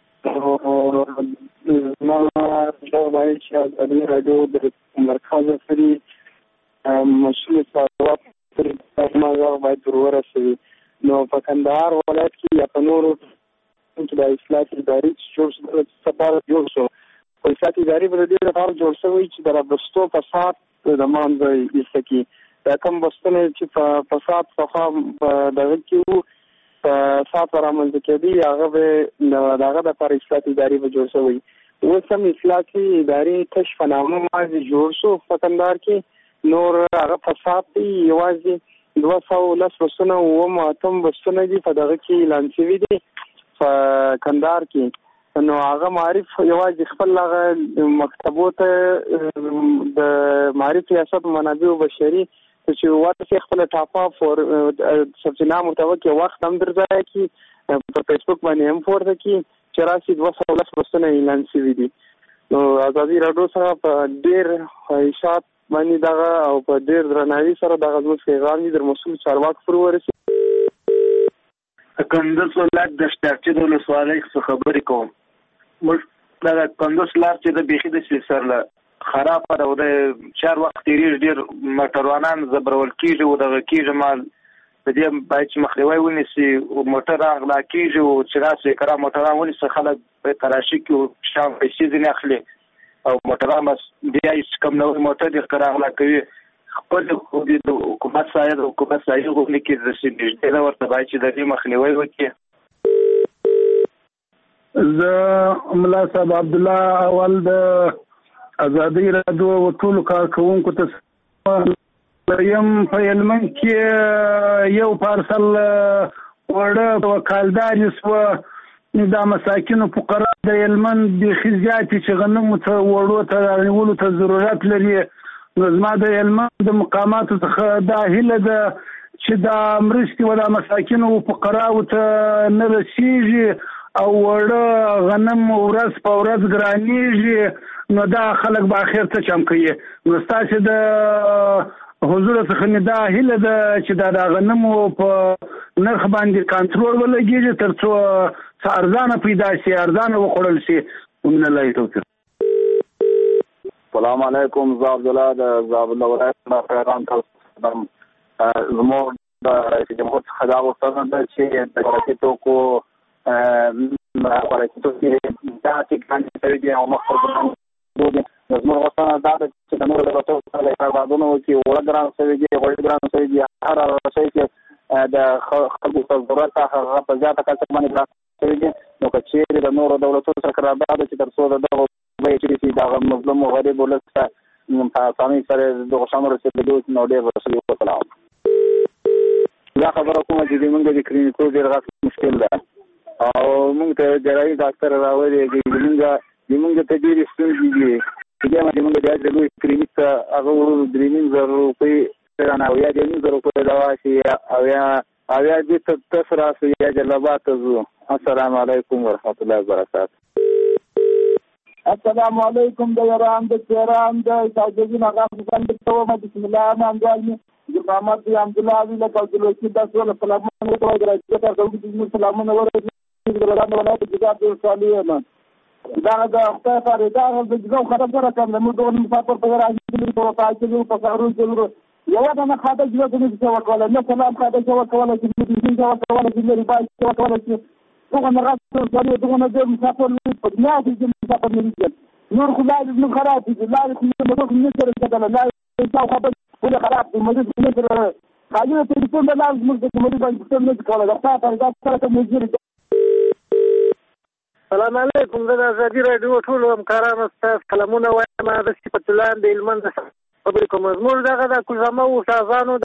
زما دا وایي چې ازادي راډیو د مرکز فری مسؤل څارنوال باید ورسوي. نو په کندهار ولایت کې یا په نورو کې د اصلاح اداري جوړ شو. په اصلاح اداري په دې لپاره جوړ شوی چې د بستو فساد د منځه ایسته کړي. دا کوم بستونه چې په فساد څخه دغه کې فساد رامنځته کېدي هغه به دغه د لپاره اصلاح اداري به جوړ شوی. اوس هم اصلاح اداري تش په نامه باندې جوړ شو په کندهار کې. نور هغه فساد دی یوازې 210 بسونه او ماتم بسونه دي په دغه کې اعلان شوي دي په کندهار کې. نو هغه معرف یوازې خپل هغه مکتبو ته د معرف ریاست منابع بشري چې ورته خپل ټاپا فور سبجنا متوقع وخت هم درځي کې په فیسبوک باندې هم پورته کې چې راشي 210 بسونه اعلان شوي دي. نو ازادي راډیو سره په ډېر خواهشات باندې دغه او په ډېر درناوي سره دغه زموږ پیغام در مسؤل چارواکو پر ورسېږي. کندز ولایت د شتاقچي د ولسوالۍ څخه خبرې کوم. موږ د کندز لار چې د بیخي د سره خرابه ده او د چار وخت تېرېږي ډېر موټروانان زبرول کېږي او دغه کېږي مال د دې باید چې مخنیوی ونیسي او موټر اغلا کېږي او چې راسي کړه موټران ونیسي خلک په تراشي کې او شام پیسې ځینې اخلي او موټران بس بیا هیڅ کم نوی موټر دې کراغلا کوي. خپل خو د حکومت سایه د حکومت سایه غوښنې کې رسېږي دا ورته باید چې د دې مخنیوی وکړي. زه ملا صاحب عبدالله اول د ازادي راډیو او ټولو کارکوونکو ته یم په هلمند کې یو پارسل وړه وکالداري سوه دا مساکینو فقرا د هلمند بیخي زیاتې چې غنمو ته وړو ته رانیولو ته ضرورت لري. نو زما د هلمند د مقاماتو څخه دا هیله ده چې دا مرستې و دا مساکینو فقراو ته نه رسېږي او وړه غنم ورځ په ورځ ګرانېږي نو دا خلک به اخر څه چم کوي. نو ستاسې د حضور څخه مې دا هیله ده چې دا غنمو په نرخ باندې کنټرول ولګېږي تر څو ارزانه پیدا شي ارزانه وخوړل شي. ومن الله توفیق. السلام علیکم. زه عبدالله د زابل ولایت نه پیغام کوم. زموږ د جمهور څخه دا غوښتنه ده چې د خوراکي توکو دا ټیکان شوي دي او مخکې زموږ غوښتنه دا ده چې د نورو دولتونو سره قراردادونه وکړي. وړه ګران شوي دي غوړي ګران شوي دي هر شی چې د خلکو ته ضرورت هغه په زیاته کچه باندې ګران شوي دي. نو که چیرې د نورو دولتونو سره قرارداد چې تر څو د دغو بیې چې دغه مظلوم او غریب ولس ته په اسانۍ سره دغه شان رسېدلی نو ډېر رسېدلی وسلام. دا خبره کومه چې موږ د کلینیکو ډېر غټ مشکل ده او موږ ته جراحي ډاکټر راولېږي موږ ته ډېرې ستونزې دي چې موږ د لوی کلینیک ته هغه 3,500 روپۍ رانه او یا 1,500 روپۍ دوا شي او یا دې ته تاسو راسئ یا جلبات ته ځو. السلام علیکم ورحمت الله وبرکاته. السلام علیکم د ایران د تهران د سعودي هغه څنګه ته بسم الله الرحمن الرحیم محمد عبد الله علی له کوڅې د ټول سلامونه ورته راځي ته سلامونه ورته د ولایت د جګړې صالحه دا خدای فردا د جګړو خبره کوم موږ د مسافر په راځي په تاسو په کارو کې یو دا نه خاطر چې موږ څه وکړل نه سلام خاطر چې وکړل چې موږ څه وکړل چې موږ باید څه وکړل چې دغه نه راځي دغه نه د مسافر په دنیا کې مسافر نه دي نور خدای دې خراب دي لا دې موږ نه سره کېدل لا څه خبر ولا خراب دي موږ نه سره حاجه ته دې په لار موږ ته موږ باید څه نه کولای دا فردا سره موږ. السلام علیکم د ازادي رادیو ټول همکارانو ستاسو کلمونه وایم د صفت الله د علمند خبرې کوم زموږ دغه د کوزامو استادانو